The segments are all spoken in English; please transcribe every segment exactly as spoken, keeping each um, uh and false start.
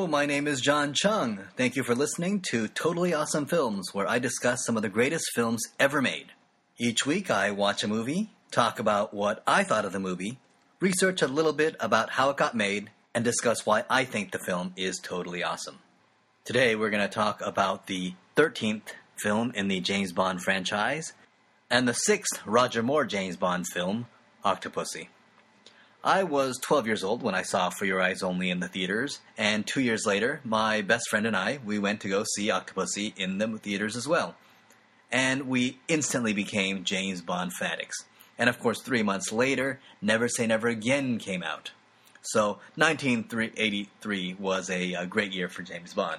Hello, my name is John Chung. Thank you for listening to Totally Awesome Films, where I discuss some of the greatest films ever made. Each week I watch a movie, talk about what I thought of the movie, research a little bit about how it got made, and discuss why I think the film is totally awesome. Today we're going to talk about the thirteenth film in the James Bond franchise, and the sixth Roger Moore James Bond film, Octopussy. I was twelve years old when I saw For Your Eyes Only in the theaters, and two years later, my best friend and I, we went to go see Octopussy in the theaters as well. And we instantly became James Bond fanatics. And of course, three months later, Never Say Never Again came out. So, nineteen eighty-three was a, a great year for James Bond.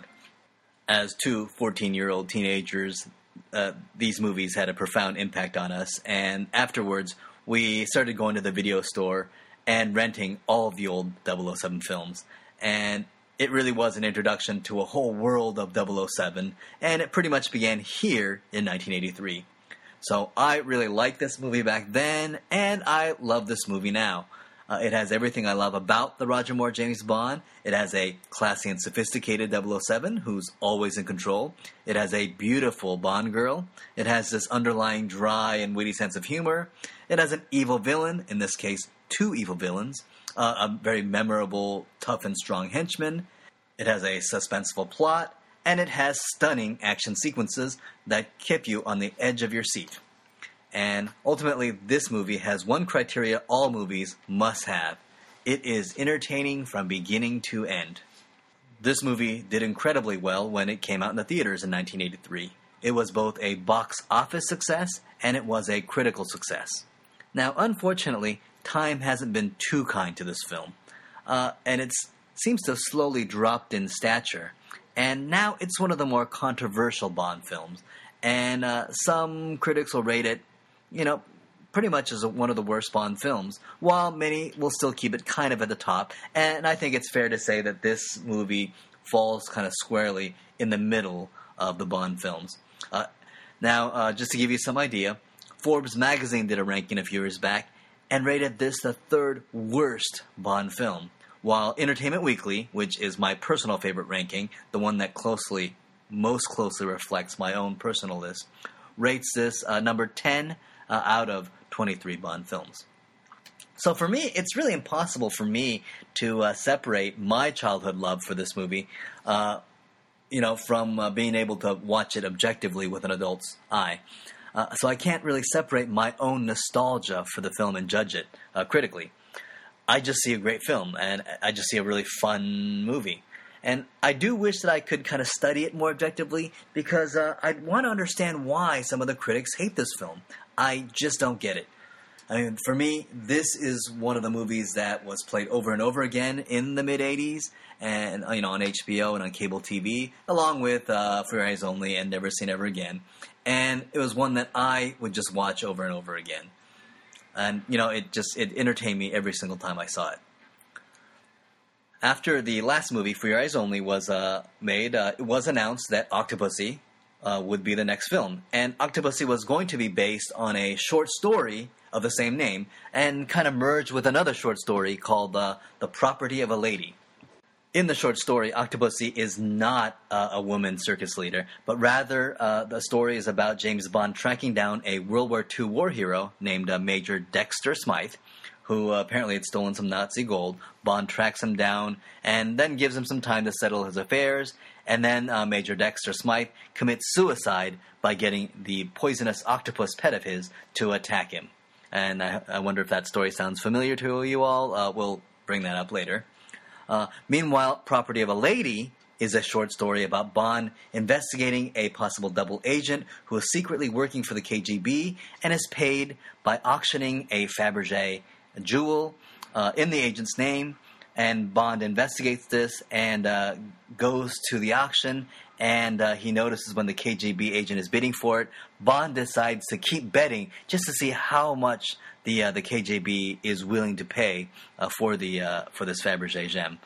As two fourteen-year-old teenagers, uh, these movies had a profound impact on us, and afterwards, we started going to the video store and renting all of the old double oh seven films. And it really was an introduction to a whole world of double oh seven, and it pretty much began here in nineteen eighty-three. So I really liked this movie back then, and I love this movie now. Uh, it has everything I love about the Roger Moore James Bond. It has a classy and sophisticated double oh seven who's always in control. It has a beautiful Bond girl. It has this underlying dry and witty sense of humor. It has an evil villain, in this case, two evil villains, uh, a very memorable, tough and strong henchman. It has a suspenseful plot, and it has stunning action sequences that keep you on the edge of your seat. And ultimately, this movie has one criteria all movies must have. It is entertaining from beginning to end. This movie did incredibly well when it came out in the theaters in nineteen eighty-three. It was both a box office success and it was a critical success. Now, unfortunately, time hasn't been too kind to this film, uh, and it seems to have slowly dropped in stature. And now it's one of the more controversial Bond films, and uh, some critics will rate it, you know, pretty much as a, one of the worst Bond films, while many will still keep it kind of at the top. And I think it's fair to say that this movie falls kind of squarely in the middle of the Bond films. Uh, now, uh, just to give you some idea, Forbes magazine did a ranking a few years back and rated this the third worst Bond film, while Entertainment Weekly, which is my personal favorite ranking, the one that closely, most closely reflects my own personal list, rates this uh, number ten uh, out of twenty-three Bond films. So for me, it's really impossible for me to uh, separate my childhood love for this movie, uh, you know, from uh, being able to watch it objectively with an adult's eye. Uh, so I can't really separate my own nostalgia for the film and judge it uh, critically. I just see a great film, and I just see a really fun movie. And I do wish that I could kind of study it more objectively, because uh, I want to understand why some of the critics hate this film. I just don't get it. I mean, for me, this is one of the movies that was played over and over again in the mid-eighties, and you know, on H B O and on cable T V, along with uh, For Your Eyes Only and Never Say Never Again. And it was one that I would just watch over and over again. And, you know, it just, it entertained me every single time I saw it. After the last movie, For Your Eyes Only, was uh, made, uh, it was announced that Octopussy uh, would be the next film. And Octopussy was going to be based on a short story of the same name, and kind of merged with another short story called uh, The Property of a Lady. In the short story, Octopussy is not uh, a woman circus leader, but rather uh, the story is about James Bond tracking down a World War Two war hero named uh, Major Dexter Smythe, who uh, apparently had stolen some Nazi gold. Bond tracks him down and then gives him some time to settle his affairs, and then uh, Major Dexter Smythe commits suicide by getting the poisonous octopus pet of his to attack him. And I, I wonder if that story sounds familiar to you all. Uh, we'll bring that up later. Uh, meanwhile, Property of a Lady is a short story about Bond investigating a possible double agent who is secretly working for the K G B and is paid by auctioning a Fabergé jewel uh, in the agent's name. And Bond investigates this and uh, goes to the auction, and uh, he notices when the K G B agent is bidding for it, Bond decides to keep betting just to see how much the uh, the K G B is willing to pay uh, for the uh, for this Fabergé gem.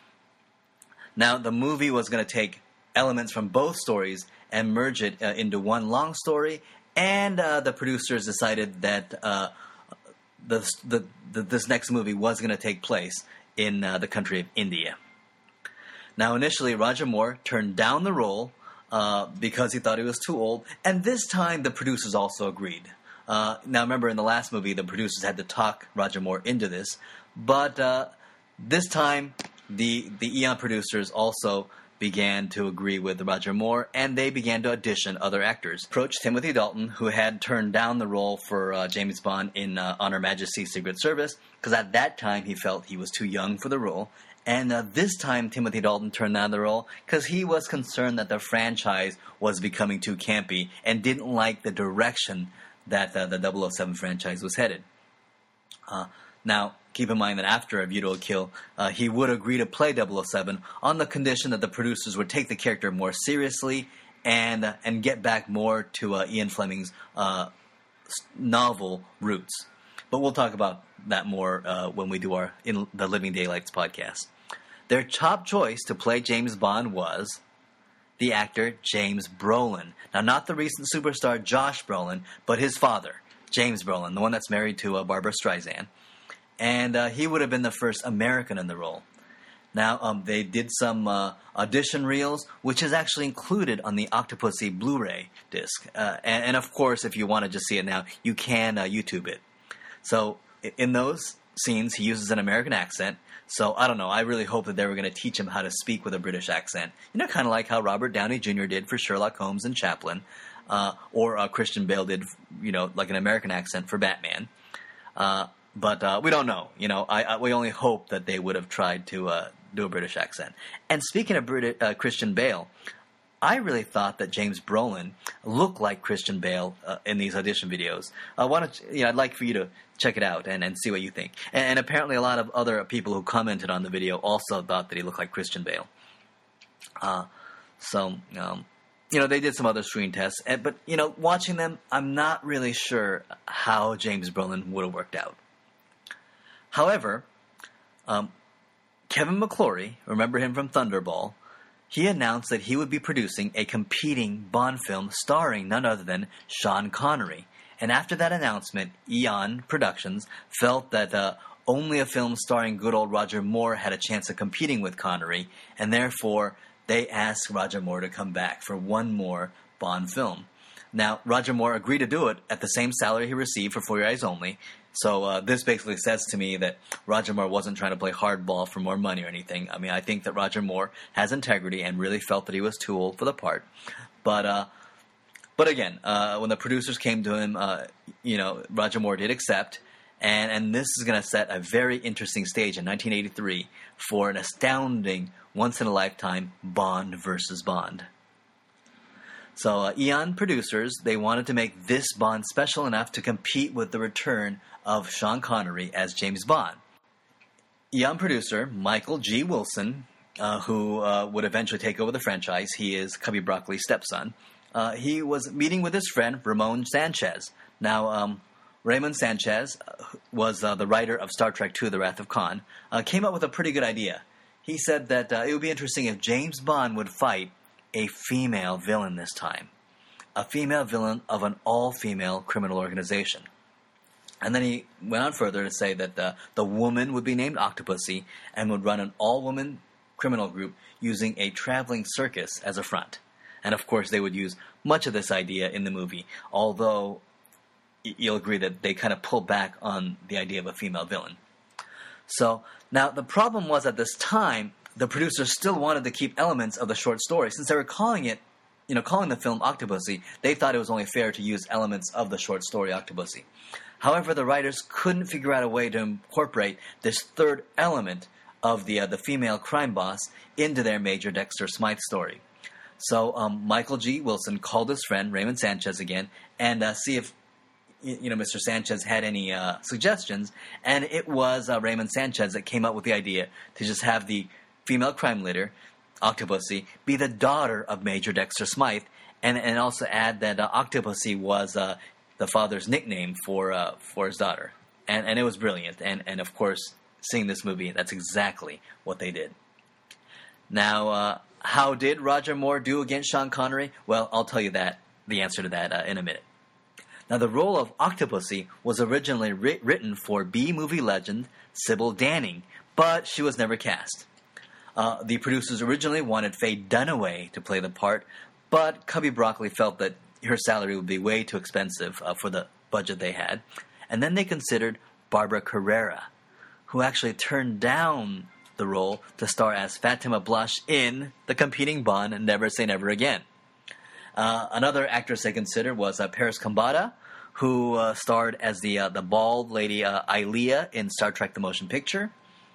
Now, the movie was going to take elements from both stories and merge it uh, into one long story, and uh, the producers decided that uh, the, the, the this next movie was going to take place in uh, the country of India. Now, initially, Roger Moore turned down the role uh, because he thought he was too old, and this time the producers also agreed. Uh, now, remember, in the last movie, the producers had to talk Roger Moore into this, but uh, this time, the the Eon producers also began to agree with Roger Moore, and they began to audition other actors. Approached Timothy Dalton, who had turned down the role for uh, James Bond in uh, On Her Majesty's Secret Service, because at that time he felt he was too young for the role. And uh, this time Timothy Dalton turned down the role because he was concerned that the franchise was becoming too campy and didn't like the direction that uh, the double oh seven franchise was headed. Uh, now, keep in mind that after A View to a Kill, uh, he would agree to play double oh seven on the condition that the producers would take the character more seriously and uh, and get back more to uh, Ian Fleming's uh, novel roots. But we'll talk about that more uh, when we do our In the Living Daylights podcast. Their top choice to play James Bond was the actor James Brolin. Now, not the recent superstar Josh Brolin, but his father, James Brolin, the one that's married to uh, Barbara Streisand. And uh, he would have been the first American in the role. Now, um, they did some uh, audition reels, which is actually included on the Octopussy Blu-ray disc. Uh, and, and, of course, if you want to just see it now, you can uh, YouTube it. So, in those scenes, he uses an American accent. So, I don't know, I really hope that they were going to teach him how to speak with a British accent. You know, kind of like how Robert Downey Junior did for Sherlock Holmes and Chaplin. Uh, or uh, Christian Bale did, you know, like an American accent for Batman. Uh, but uh, we don't know. You know, I, I, we only hope that they would have tried to uh, do a British accent. And speaking of Brit- uh, Christian Bale, I really thought that James Brolin looked like Christian Bale uh, in these audition videos. Uh, why don't you, you know, I'd like for you to check it out and, and see what you think. And, and apparently a lot of other people who commented on the video also thought that he looked like Christian Bale. Uh, so, um, you know, they did some other screen tests. And, but, you know, watching them, I'm not really sure how James Brolin would have worked out. However, um, Kevin McClory, remember him from Thunderball, he announced that he would be producing a competing Bond film starring none other than Sean Connery. And after that announcement, Eon Productions felt that uh, only a film starring good old Roger Moore had a chance of competing with Connery, and therefore they asked Roger Moore to come back for one more Bond film. Now, Roger Moore agreed to do it at the same salary he received for For Your Eyes Only. So uh, this basically says to me that Roger Moore wasn't trying to play hardball for more money or anything. I mean, I think that Roger Moore has integrity and really felt that he was too old for the part. But uh, but again, uh, when the producers came to him, uh, you know, Roger Moore did accept. And, and this is going to set a very interesting stage in nineteen eighty-three for an astounding, once-in-a-lifetime Bond versus Bond. So uh, Eon producers, they wanted to make this Bond special enough to compete with the return of Sean Connery as James Bond. Eon producer Michael G. Wilson, uh, who uh, would eventually take over the franchise, he is Cubby Broccoli's stepson, uh, he was meeting with his friend Ramon Sanchez. Now, um, Ramon Sanchez was uh, the writer of Star Trek two, The Wrath of Khan, uh, came up with a pretty good idea. He said that uh, it would be interesting if James Bond would fight a female villain this time. A female villain of an all-female criminal organization. And then he went on further to say that the, the woman would be named Octopussy and would run an all-woman criminal group using a traveling circus as a front. And of course they would use much of this idea in the movie, although you'll agree that they kind of pulled back on the idea of a female villain. So, now the problem was at this time, the producers still wanted to keep elements of the short story. Since they were calling it, you know, calling the film Octopussy, they thought it was only fair to use elements of the short story Octopussy. However, the writers couldn't figure out a way to incorporate this third element of the uh, the female crime boss into their Major Dexter Smythe story. So um, Michael G. Wilson called his friend Raymond Sanchez again and uh, see if you know Mister Sanchez had any uh, suggestions. And it was uh, Raymond Sanchez that came up with the idea to just have the female crime leader, Octopussy, be the daughter of Major Dexter Smythe, and and also add that uh, Octopussy was uh, the father's nickname for uh, for his daughter, and and it was brilliant. And and of course, seeing this movie, that's exactly what they did. Now, uh, how did Roger Moore do against Sean Connery? Well, I'll tell you that the answer to that uh, in a minute. Now, the role of Octopussy was originally ri- written for B-movie legend Sybil Danning, but she was never cast. Uh, the producers originally wanted Faye Dunaway to play the part, but Cubby Broccoli felt that her salary would be way too expensive uh, for the budget they had. And then they considered Barbara Carrera, who actually turned down the role to star as Fatima Blush in the competing Bond Never Say Never Again. Uh, another actress they considered was uh, Paris Kambata, who uh, starred as the uh, the bald lady uh, Ilea in Star Trek The Motion Picture.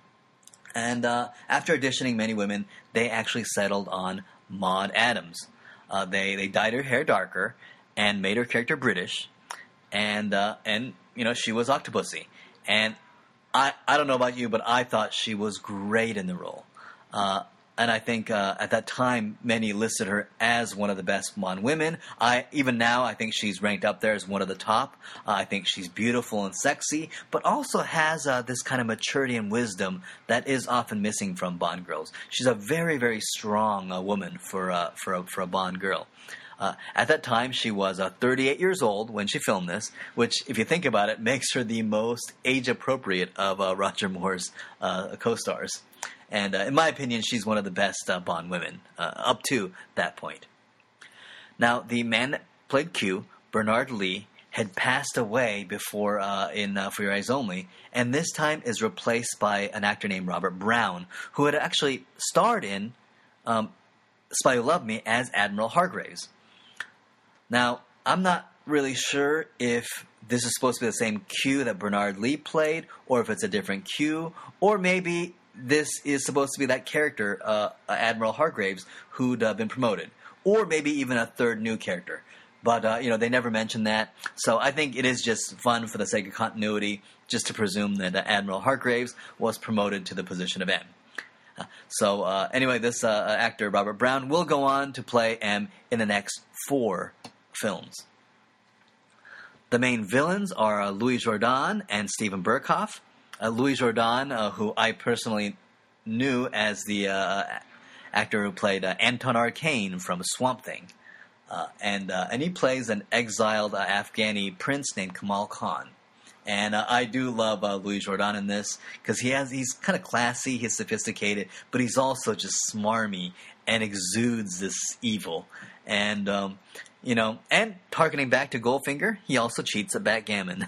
And uh, after auditioning many women, they actually settled on Maud Adams. Uh, they they dyed her hair darker and made her character British, and uh, and you know she was Octopussy. And I I don't know about you, but I thought she was great in the role. Uh, And I think uh, at that time, many listed her as one of the best Bond women. I even now, I think she's ranked up there as one of the top. Uh, I think she's beautiful and sexy, but also has uh, this kind of maturity and wisdom that is often missing from Bond girls. She's a very, very strong uh, woman for uh, for a, for a Bond girl. Uh, at that time, she was uh, thirty-eight years old when she filmed this, which, if you think about it, makes her the most age-appropriate of uh, Roger Moore's uh, co-stars. And uh, in my opinion, she's one of the best uh, Bond women uh, up to that point. Now, the man that played Q, Bernard Lee, had passed away before uh, in uh, For Your Eyes Only, and this time is replaced by an actor named Robert Brown, who had actually starred in um, Spy Who Loved Me as Admiral Hargraves. Now, I'm not really sure if this is supposed to be the same Q that Bernard Lee played, or if it's a different Q, or maybe this is supposed to be that character, uh, Admiral Hargraves, who'd uh, been promoted. Or maybe even a third new character. But, uh, you know, they never mentioned that. So I think it is just fun for the sake of continuity just to presume that uh, Admiral Hargraves was promoted to the position of M. Uh, so, uh, anyway, this uh, actor, Robert Brown, will go on to play M in the next four films. The main villains are uh, Louis Jourdan and Steven Berkoff. Uh, Louis Jourdan, uh, who I personally knew as the uh, actor who played uh, Anton Arcane from Swamp Thing. Uh, and uh, and he plays an exiled uh, Afghani prince named Kamal Khan. And uh, I do love uh, Louis Jourdan in this because he has he's kind of classy, he's sophisticated, but he's also just smarmy and exudes this evil. And, um, you know, and targeting back to Goldfinger, he also cheats at backgammon.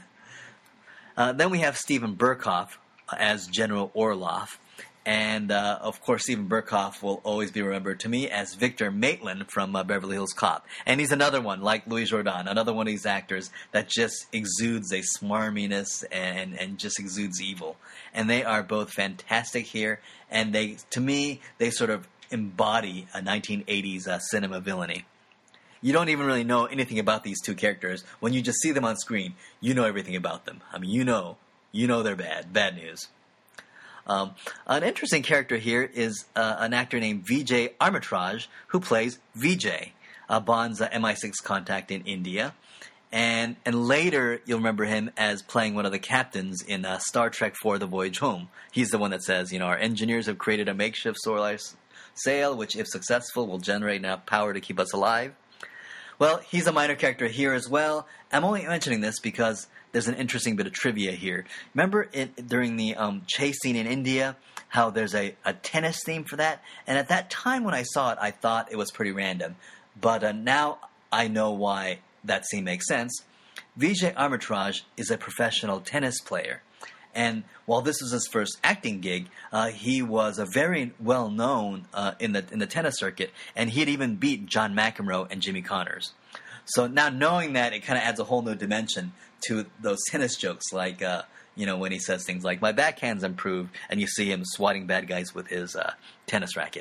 Uh, then we have Steven Berkoff as General Orloff. And, uh, of course, Steven Berkoff will always be remembered to me as Victor Maitland from uh, Beverly Hills Cop. And he's another one, like Louis Jourdan, another one of these actors that just exudes a smarminess and, and just exudes evil. And they are both fantastic here. And they, to me, they sort of embody a nineteen eighties uh, cinema villainy. You don't even really know anything about these two characters. When you just see them on screen, you know everything about them. I mean, you know. You know they're bad. Bad news. Um, an interesting character here is uh, an actor named Vijay Armitage, who plays Vijay, uh, Bond's uh, M I six contact in India. And and later, you'll remember him as playing one of the captains in uh, Star Trek four The Voyage Home. He's the one that says, you know, our engineers have created a makeshift solar sail, which, if successful, will generate enough power to keep us alive. Well, he's a minor character here as well. I'm only mentioning this because there's an interesting bit of trivia here. Remember it, during the um, chase scene in India, how there's a, a tennis theme for that? And at that time when I saw it, I thought it was pretty random. But uh, now I know why that scene makes sense. Vijay Armitage is a professional tennis player. And while this was his first acting gig, uh, he was a very well known uh, in the in the tennis circuit, and he had even beat John McEnroe and Jimmy Connors. So now knowing that, it kind of adds a whole new dimension to those tennis jokes, like uh, you know when he says things like "my backhand's improved," and you see him swatting bad guys with his uh, tennis racket.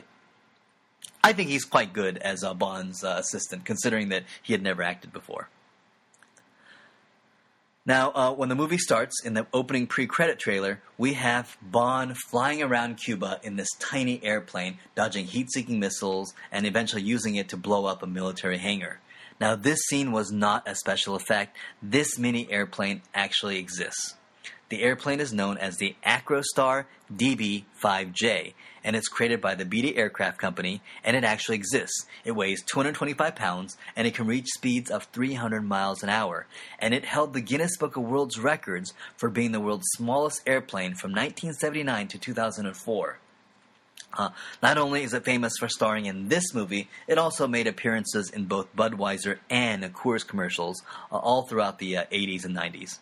I think he's quite good as uh, Bond's uh, assistant, considering that he had never acted before. Now, uh, when the movie starts, in the opening pre-credit trailer, we have Bond flying around Cuba in this tiny airplane, dodging heat-seeking missiles, and eventually using it to blow up a military hangar. Now, this scene was not a special effect. This mini airplane actually exists. The airplane is known as the Acrostar D B five J, and it's created by the Beatty Aircraft Company, and it actually exists. It weighs two hundred twenty-five pounds, and it can reach speeds of three hundred miles an hour. And it held the Guinness Book of World Records for being the world's smallest airplane from nineteen seventy-nine to two thousand four. Uh, not only is it famous for starring in this movie, it also made appearances in both Budweiser and Coors commercials uh, all throughout the uh, eighties and nineties.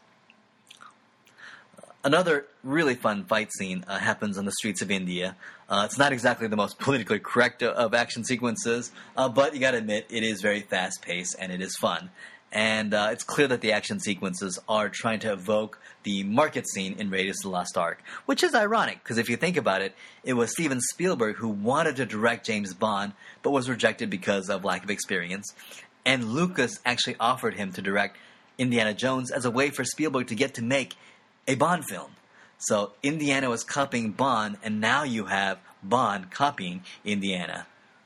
Another really fun fight scene uh, happens on the streets of India. Uh, it's not exactly the most politically correct of action sequences, uh, but you gotta admit, it is very fast-paced and it is fun. And uh, it's clear that the action sequences are trying to evoke the market scene in Raiders of the Lost Ark, which is ironic, because if you think about it, it was Steven Spielberg who wanted to direct James Bond, but was rejected because of lack of experience. And Lucas actually offered him to direct Indiana Jones as a way for Spielberg to get to make a Bond film. So Indiana was copying Bond, and now you have Bond copying Indiana.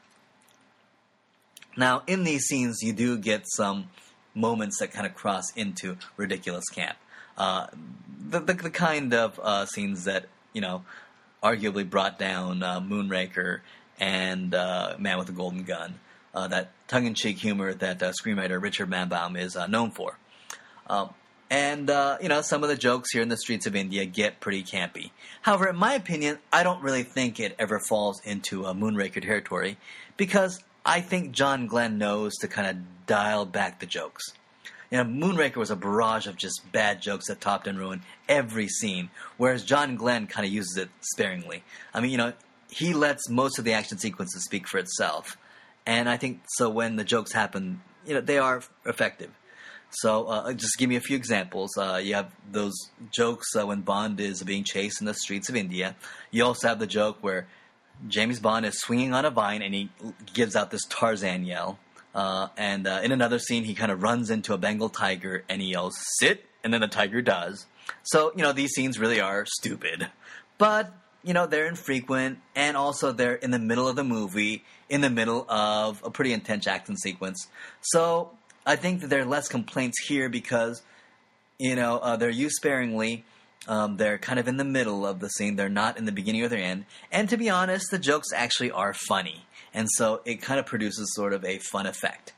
Now, in these scenes, you do get some moments that kind of cross into ridiculous camp. Uh, the, the the kind of uh, scenes that, you know, arguably brought down uh, Moonraker and uh, Man with a Golden Gun. Uh, that tongue-in-cheek humor that uh, screenwriter Richard Manbaum is uh, known for. Um, And, uh, you know, some of the jokes here in the streets of India get pretty campy. However, in my opinion, I don't really think it ever falls into a Moonraker territory, because I think John Glenn knows to kind of dial back the jokes. You know, Moonraker was a barrage of just bad jokes that topped and ruined every scene, whereas John Glenn kind of uses it sparingly. I mean, you know, he lets most of the action sequences speak for itself. And I think, so when the jokes happen, you know, they are effective. So, uh, just give me a few examples. Uh, you have those jokes uh, when Bond is being chased in the streets of India. You also have the joke where James Bond is swinging on a vine and he gives out this Tarzan yell. Uh, and uh, in another scene, he kind of runs into a Bengal tiger and he yells, "Sit!" And then the tiger does. So, you know, these scenes really are stupid. But, you know, they're infrequent, and also they're in the middle of the movie, in the middle of a pretty intense action sequence. So I think that there are less complaints here because, you know, uh, they're used sparingly. Um, they're kind of in the middle of the scene. They're not in the beginning or the end. And to be honest, the jokes actually are funny. And so it kind of produces sort of a fun effect.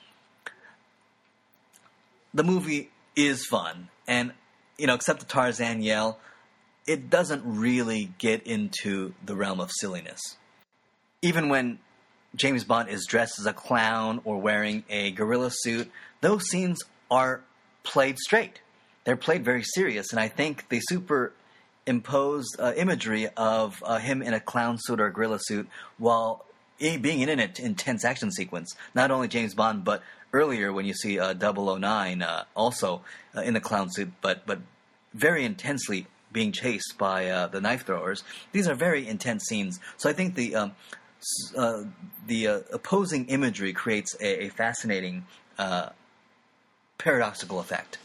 The movie is fun. And, you know, except the Tarzan yell, it doesn't really get into the realm of silliness. Even when James Bond is dressed as a clown or wearing a gorilla suit, those scenes are played straight. They're played very serious, and I think they superimposed uh, imagery of uh, him in a clown suit or a gorilla suit while being in an intense action sequence. Not only James Bond, but earlier when you see uh, double oh nine uh, also uh, in a clown suit, but, but very intensely being chased by uh, the knife throwers. These are very intense scenes, so I think the... Um, Uh, the uh, opposing imagery creates a, a fascinating uh, paradoxical effect.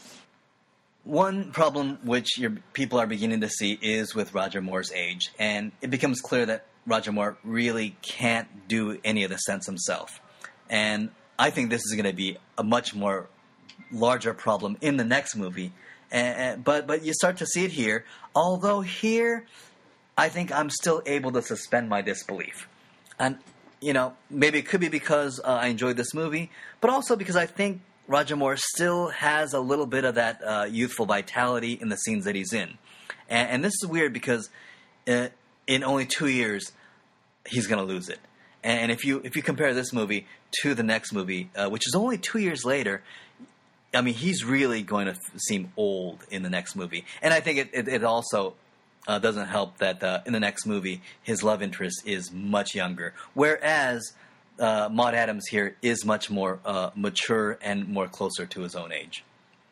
One problem which your people are beginning to see is with Roger Moore's age, and it becomes clear that Roger Moore really can't do any of the stunts himself. And I think this is going to be a much more larger problem in the next movie. And, but but you start to see it here, although here I think I'm still able to suspend my disbelief. And, you know, maybe it could be because uh, I enjoyed this movie, but also because I think Roger Moore still has a little bit of that uh, youthful vitality in the scenes that he's in. And, and this is weird because uh, in only two years, he's going to lose it. And if you if you compare this movie to the next movie, uh, which is only two years later, I mean, he's really going to f- seem old in the next movie. And I think it, it, it also... Uh, doesn't help that uh, in the next movie, his love interest is much younger. Whereas uh, Maud Adams here is much more uh, mature and more closer to his own age.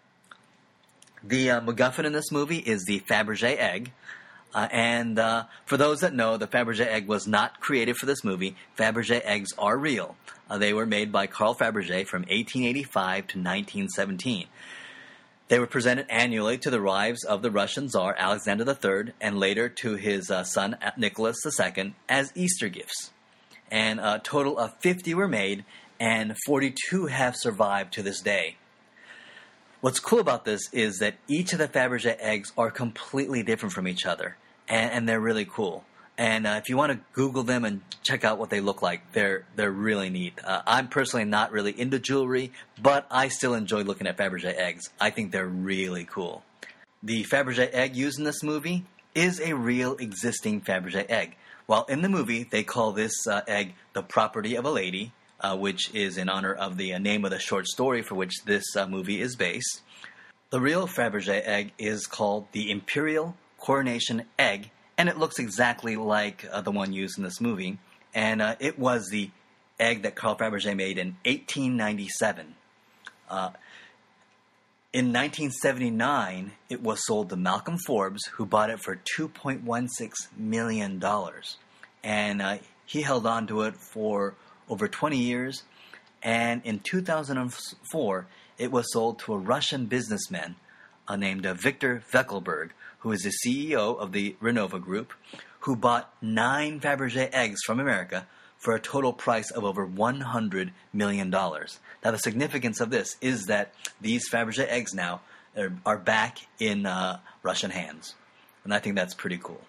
The uh, MacGuffin in this movie is the Fabergé egg. Uh, and uh, for those that know, the Fabergé egg was not created for this movie. Fabergé eggs are real. Uh, they were made by Carl Fabergé from eighteen eighty-five to nineteen seventeen. They were presented annually to the wives of the Russian Tsar Alexander the Third and later to his uh, son Nicholas the Second as Easter gifts. And a total of fifty were made, and forty-two have survived to this day. What's cool about this is that each of the Fabergé eggs are completely different from each other, and, and they're really cool. And uh, if you want to Google them and check out what they look like, they're they're really neat. Uh, I'm personally not really into jewelry, but I still enjoy looking at Fabergé eggs. I think they're really cool. The Fabergé egg used in this movie is a real existing Fabergé egg, Well, in the movie, they call this uh, egg the property of a lady, uh, which is in honor of the uh, name of the short story for which this uh, movie is based. The real Fabergé egg is called the Imperial Coronation Egg, and it looks exactly like uh, the one used in this movie. And uh, it was the egg that Carl Fabergé made in eighteen ninety-seven. Uh, in nineteen seventy-nine, it was sold to Malcolm Forbes, who bought it for two point one six million dollars. And uh, he held on to it for over twenty years. And in two thousand four, it was sold to a Russian businessman uh, named uh, Viktor Vekselberg, who is the C E O of the Renova Group, who bought nine Fabergé eggs from America for a total price of over one hundred million dollars. Now, the significance of this is that these Fabergé eggs now are, are back in uh, Russian hands. And I think that's pretty cool.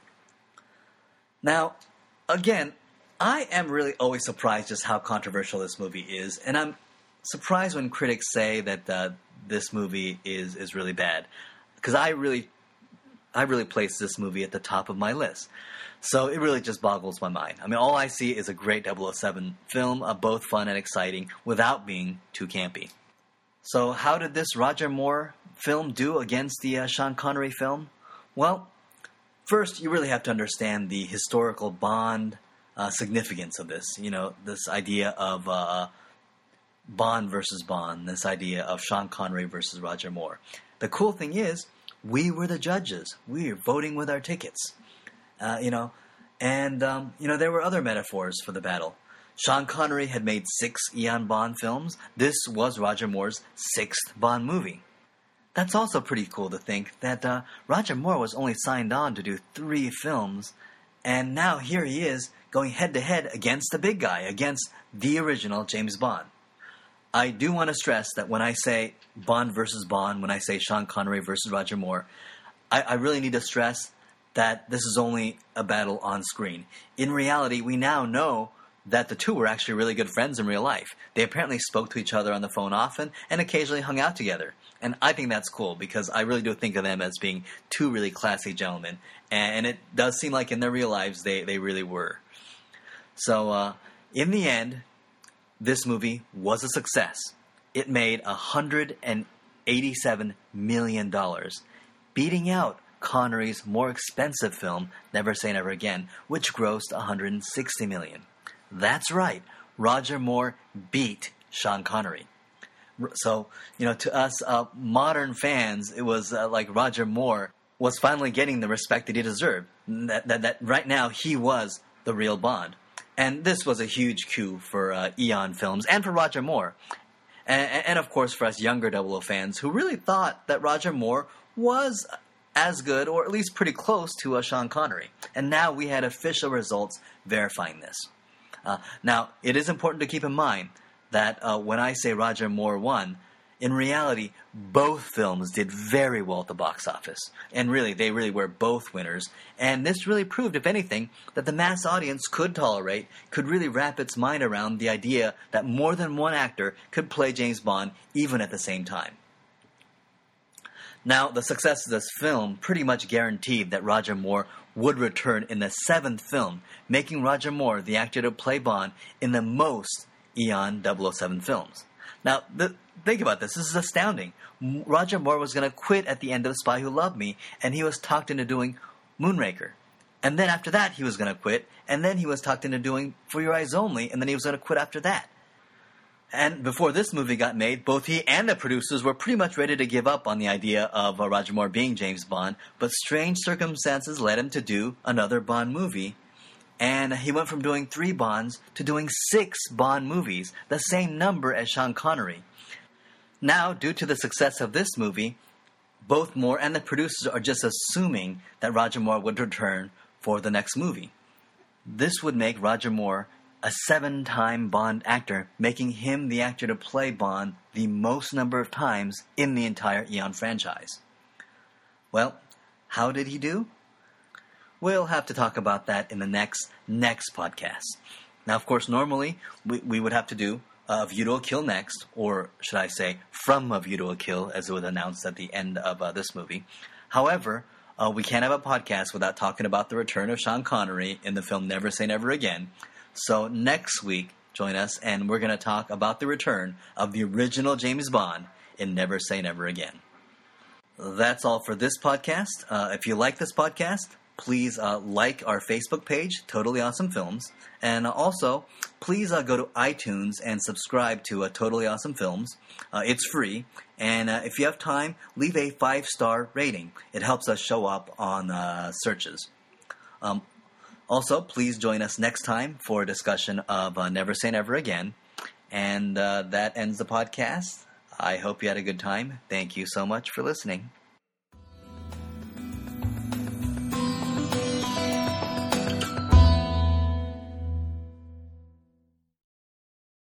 Now, again, I am really always surprised just how controversial this movie is. And I'm surprised when critics say that uh, this movie is, is really bad. Because I really... I really place this movie at the top of my list. So it really just boggles my mind. I mean, all I see is a great double oh seven film, uh, both fun and exciting, without being too campy. So how did this Roger Moore film do against the uh, Sean Connery film? Well, first, you really have to understand the historical Bond uh, significance of this. You know, this idea of uh, Bond versus Bond, this idea of Sean Connery versus Roger Moore. The cool thing is, we were the judges. We were voting with our tickets, uh, you know. And, um, you know, there were other metaphors for the battle. Sean Connery had made six Eon Bond films. This was Roger Moore's sixth Bond movie. That's also pretty cool to think that uh, Roger Moore was only signed on to do three films, and now here he is going head-to-head against the big guy, against the original James Bond. I do want to stress that when I say Bond versus Bond, when I say Sean Connery versus Roger Moore, I, I really need to stress that this is only a battle on screen. In reality, we now know that the two were actually really good friends in real life. They apparently spoke to each other on the phone often and occasionally hung out together. And I think that's cool because I really do think of them as being two really classy gentlemen. And it does seem like in their real lives they, they really were. So uh, in the end, this movie was a success. It made one hundred eighty-seven million dollars, beating out Connery's more expensive film, Never Say Never Again, which grossed one hundred sixty million dollars. That's right, Roger Moore beat Sean Connery. So, you know, to us uh, modern fans, it was uh, like Roger Moore was finally getting the respect that he deserved. That, that, that right now he was the real Bond. And this was a huge coup for uh, Eon Films and for Roger Moore. And, and, of course, for us younger double oh fans who really thought that Roger Moore was as good, or at least pretty close to uh, Sean Connery. And now we had official results verifying this. Uh, now, it is important to keep in mind that uh, when I say Roger Moore won, in reality, both films did very well at the box office. And really, they really were both winners. And this really proved, if anything, that the mass audience could tolerate, could really wrap its mind around the idea that more than one actor could play James Bond even at the same time. Now, the success of this film pretty much guaranteed that Roger Moore would return in the seventh film, making Roger Moore the actor to play Bond in the most Eon double oh seven films. Now, the, think about this. This is astounding. Roger Moore was going to quit at the end of Spy Who Loved Me, and he was talked into doing Moonraker. And then after that, he was going to quit, and then he was talked into doing For Your Eyes Only, and then he was going to quit after that. And before this movie got made, both he and the producers were pretty much ready to give up on the idea of uh, Roger Moore being James Bond, but strange circumstances led him to do another Bond movie. And he went from doing three Bonds to doing six Bond movies, the same number as Sean Connery. Now, due to the success of this movie, both Moore and the producers are just assuming that Roger Moore would return for the next movie. This would make Roger Moore a seven-time Bond actor, making him the actor to play Bond the most number of times in the entire Eon franchise. Well, how did he do? We'll have to talk about that in the next, next podcast. Now, of course, normally we, we would have to do A View to a Kill next, or should I say, From A View to a Kill, as it was announced at the end of uh, this movie. However, Uh, we can't have a podcast without talking about the return of Sean Connery in the film Never Say Never Again. So next week, join us, and we're going to talk about the return of the original James Bond in Never Say Never Again. That's all for this podcast. Uh, if you like this podcast, please uh, like our Facebook page, Totally Awesome Films. And also, please uh, go to iTunes and subscribe to uh, Totally Awesome Films. Uh, it's free. And uh, if you have time, leave a five-star rating. It helps us show up on uh, searches. Um, also, please join us next time for a discussion of uh, Never Say Never Again. And uh, that ends the podcast. I hope you had a good time. Thank you so much for listening.